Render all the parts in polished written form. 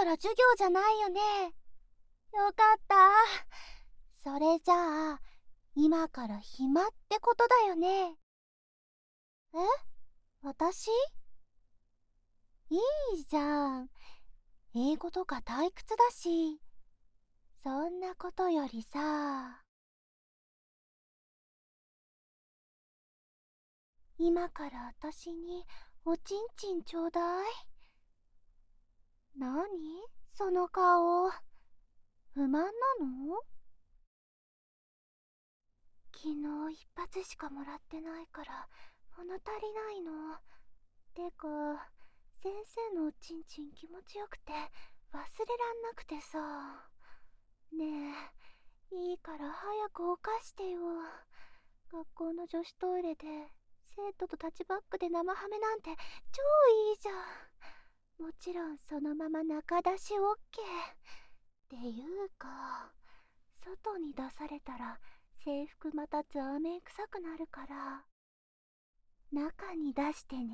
から授業じゃないよね。よかった。それじゃあ、今から暇ってことだよね。え？私？いいじゃん。英語とか退屈だし。そんなことよりさ、今から私におちんちんちょうだい。なにその顔。不満なの？昨日一発しかもらってないから物足りないの。てか、先生のおちんちん気持ちよくて忘れらんなくてさ。ねえ、いいから早くおかしてよ。学校の女子トイレで生徒とタッチバックで生ハメなんて超いいじゃん。もちろんそのまま中出し OK っていうか、外に出されたら制服またザーメン臭くなるから中に出してね。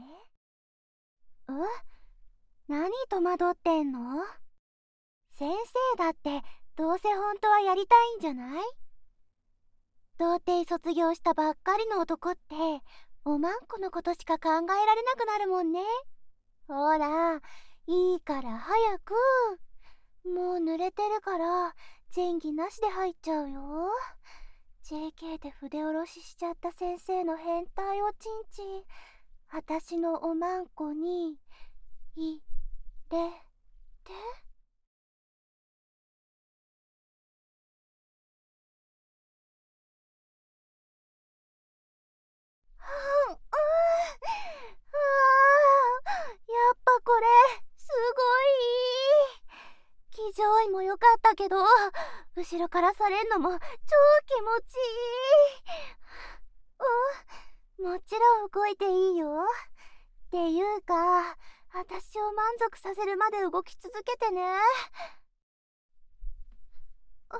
何戸惑ってんの？先生だってどうせ本当はやりたいんじゃない？童貞卒業したばっかりの男っておまんこのことしか考えられなくなるもんね。ほら、いいから早く。もう濡れてるから前儀なしで入っちゃうよ。JK で筆下ろししちゃった先生の変態おちんちん、私のおまんこに入れて。やっぱこれすごい。騎乗位も良かったけど後ろからされんのも超気持ちいい。もちろん動いていいよ。っていうか、私を満足させるまで動き続けてね。ああ、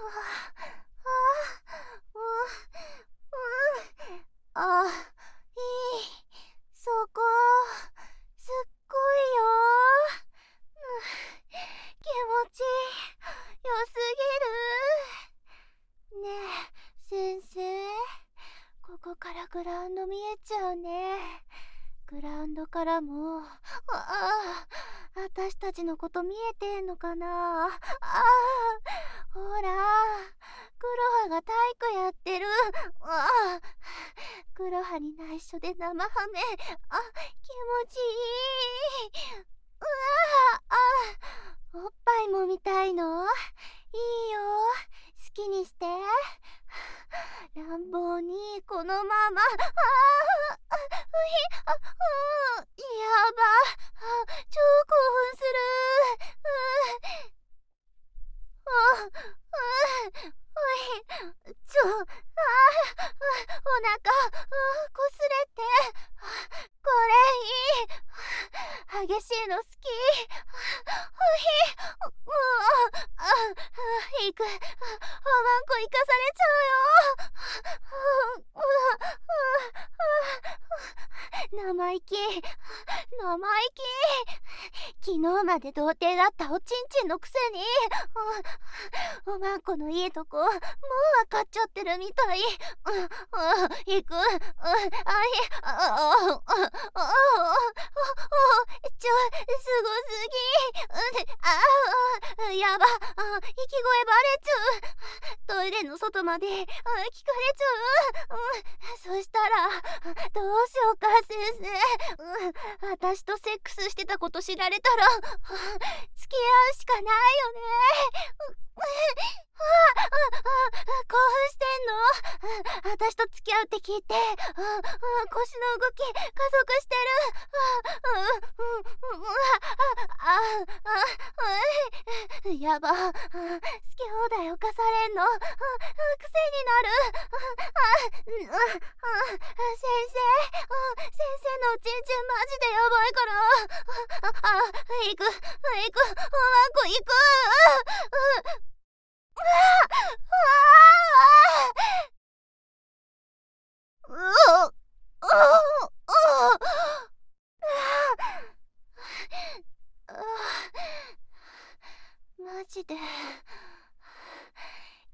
あ、いい。そこ、すっごいよ。気持ちよすぎる。ねえ、先生。ここからグラウンド見えちゃうね。グラウンドからも、私たちのこと見えてんのかな。ほら、黒羽が体育やってる。黒羽に内緒で生ハメ。気持ちいい。おっぱいも見たいの？いいよ、好きにして。乱暴にこのまま。やば。超興奮する。お腹こすれて。これいい。激しいの好き。行く。おまんこ行かされちゃうよ。生意気。生意気。昨日まで童貞だったおちんちんのくせに、おまんこのいいとこもう分かっちゃってるみたい。行く。すごすぎ。やば。息声バレちゃう。トイレの外まで聞かれちゃう。そしたらどうしようか先生。私とセックスしてたこと知られたら付き合うしかないよね。興奮してんの？私と付き合うって聞いて腰の動き加速してる。やば。好き放題犯されんの。癖になる。先生のおちんちんマジでやばいから。行く。おまんこ行く。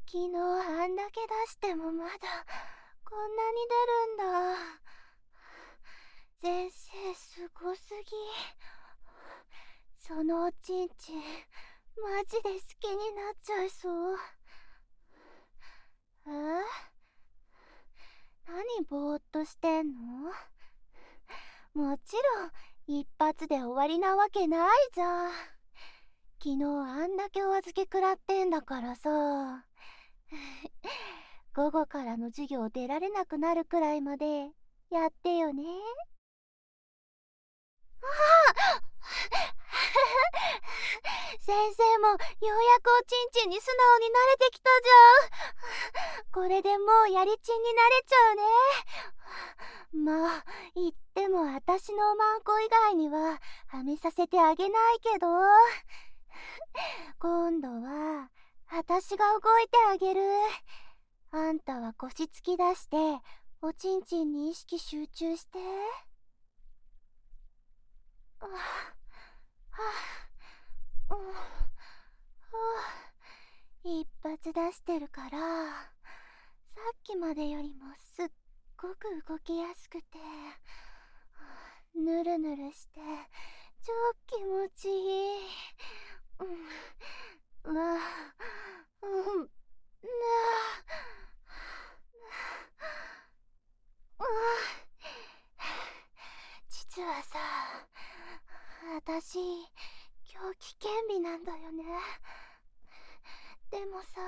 昨日あんだけ出してもまだこんなに出るんだ。先生すごすぎ。そのおちんちんマジで好きになっちゃいそう。何ぼーっとしてんの？もちろん一発で終わりなわけないじゃん。昨日あんだけお預け食らってんだからさ。午後からの授業出られなくなるくらいまでやってよね。先生もようやくおちんちんに素直に慣れてきたじゃん。これでもうやりちんになれちゃうね。まあ言っても私のおまんこ以外にははめさせてあげないけど、今度は私が動いてあげる。あんたは腰突き出しておちんちんに意識集中して。一発出してるからさっきまでよりもすっごく動きやすくて、ぬるぬるして超気持ちいい。実はさ、私今日危険日なんだよね。でもさ、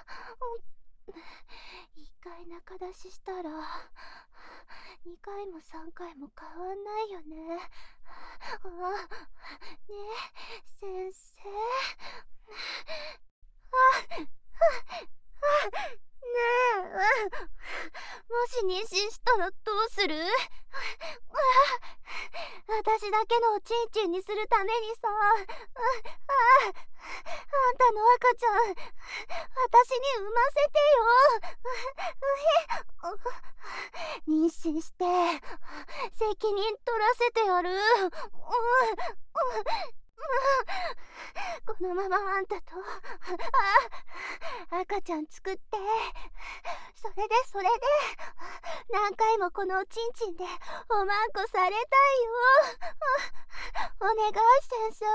一回中出ししたら2回も3回も変わんないよね。ねえ先生。ねえ、もし妊娠したらどうする？私だけのおちんちんにするためにさ、あんたの赤ちゃん私に産ませてよ。妊娠して責任取らせてやる。このままあんたと赤ちゃん作って、それで何回もこのおちんちんでおまんこされたいよ。お願い先生。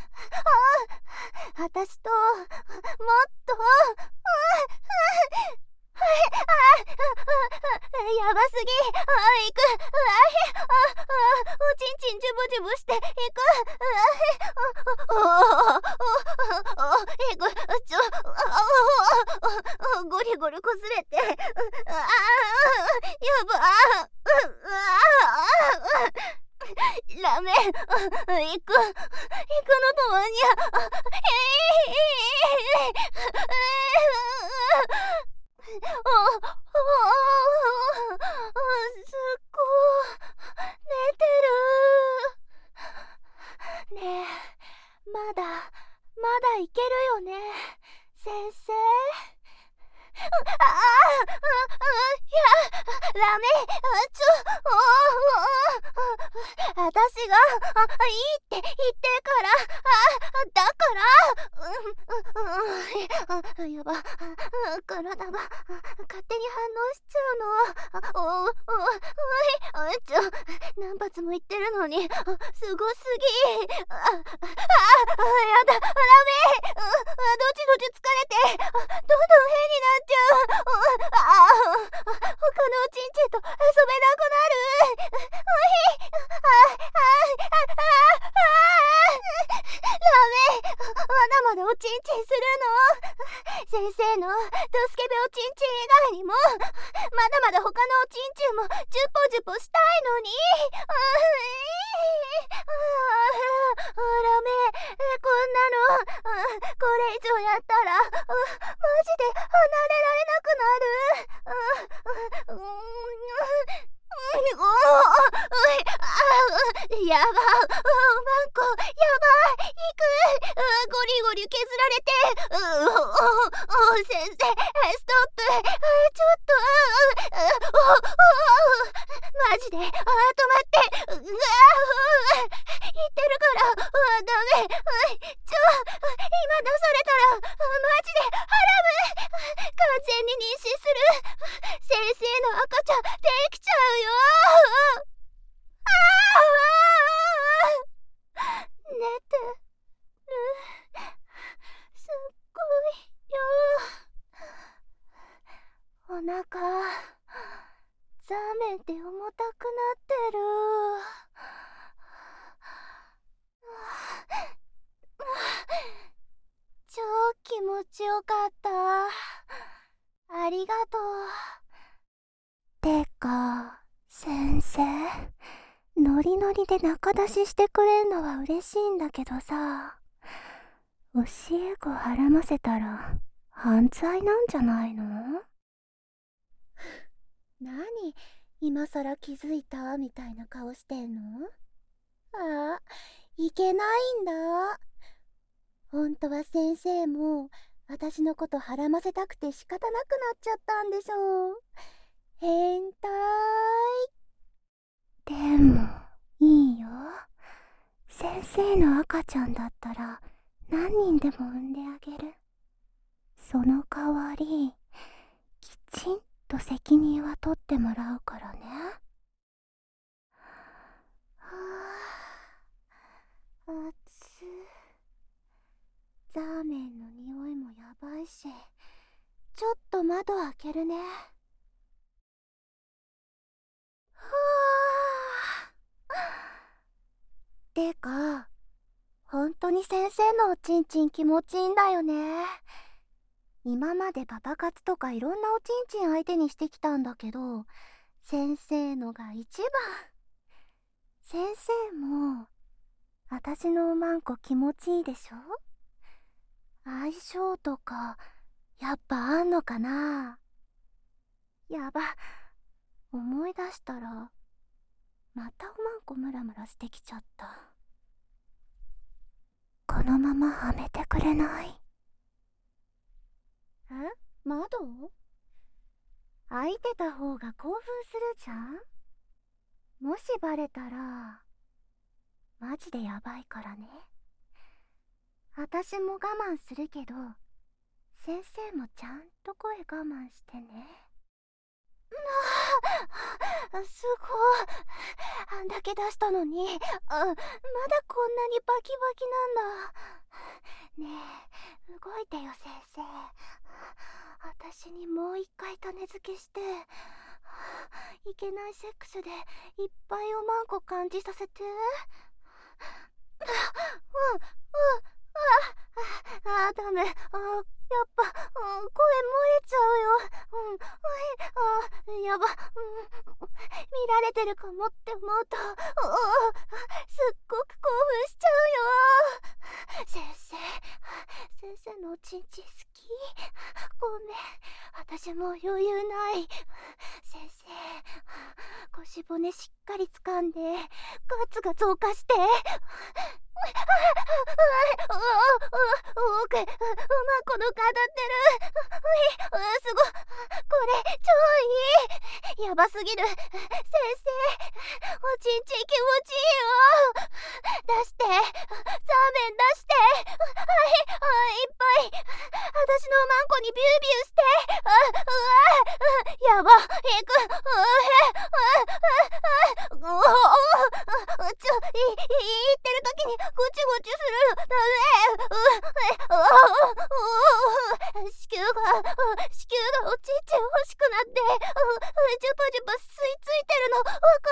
私ともっとやばすぎ。行く。おちんちんジュブジュブして行く。ゴリゴリこすれて、やば。ラメ行くのとまにゃ。すっごい寝てる。ねえ、まだいけるよね先生。ラメ、私がいいって言ってるからだからやば、体が勝手に反応しちゃうの。何発も言ってるのにすごすぎ。やだ、ラメ、どちどち疲れてどんどん変になっちゃう。他のおちんちんと遊べなくなる。ラメ、まだまだおちんちんするの？先生のドスケベおちんちん以外にもまだまだ他のおちんちんもジュポジュポしたいのに。ラメ、こんなのこれ以上やったらマジで離れられなくなる。やば、マンコやばい、行く。ゴリゴリ削られて。先生ストップ。ちょっとマジで止まって。言ってるからダメ。今出されたらマジでハラム。 腹ザーメンって重たくなってる。超気持ちよかった。ありがとう。てか先生、ノリノリで仲出ししてくれんのは嬉しいんだけどさ、教え子はらませたら犯罪なんじゃないの？何今さら気づいたみたいな顔してんの？ああ、いけないんだ。本当は先生も私のことはらませたくて仕方なくなっちゃったんでしょう。変態。でもいいよ、先生の赤ちゃんだったら何人でも産んであげる。その代わりきちんと責任は取ってもらうからね。はあ、熱。ザーメンの匂いもやばいし、ちょっと窓開けるね。はあ。てか、本当に先生のおちんちん気持ちいいんだよね。今までパパ活とかいろんなおちんちん相手にしてきたんだけど、先生のが一番。先生も私のおまんこ気持ちいいでしょ？相性とかやっぱあんのかな？やば、思い出したらまたおまんこムラムラしてきちゃった。このままはめてくれない？窓？開いてた方が興奮するじゃん。もしバレたらマジでやばいからね。私も我慢するけど、先生もちゃんと声我慢してね。すごい。あんだけ出したのに、まだこんなにバキバキなんだ。ねえ、動いてよ先生。私にもう一回種付けして、いけないセックスでいっぱいおまんこ感じさせて。ダメ。やっぱ、声漏れちゃうよ。やば。見られてるかもって思うと、すっごく興奮しちゃうよ。先生のおちんちん好き？ごめん、私も余裕ない。先生、腰骨しっかり掴んで、ガツガツ動かして。奥、まこのか当たってる。すごい。これ、超いい。やばすぎる。先生、おちんちん気持ちいいよ。出して。ザーメン出して。いっぱい。私のマンコにビュービューして。やば。言ってる時にゴチゴチする。ダメ。子宮がおちんちん欲しくなって、ジュパジュパ吸い付いてるのわか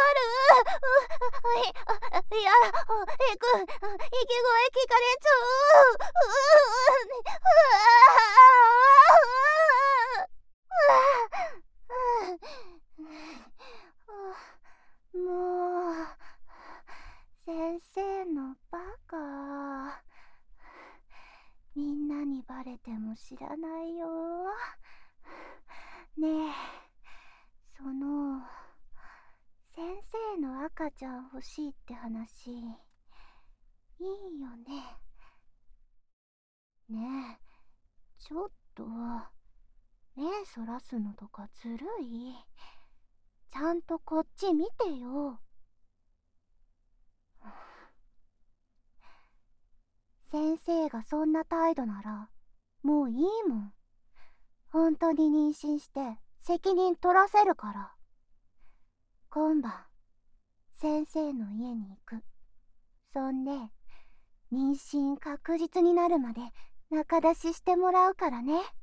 る？いや、息声聞かれちゃう。もう、先生のバカ。みんなにバレても知らないよ。ねえ、先生の赤ちゃん欲しいって話、いいよね。ねえ、ちょっと目そらすのとかずるい。ちゃんとこっち見てよ。先生がそんな態度ならもういいもん。本当に妊娠して責任取らせるから。今晩先生の家に行く。そんで妊娠確実になるまで仲出ししてもらうからね。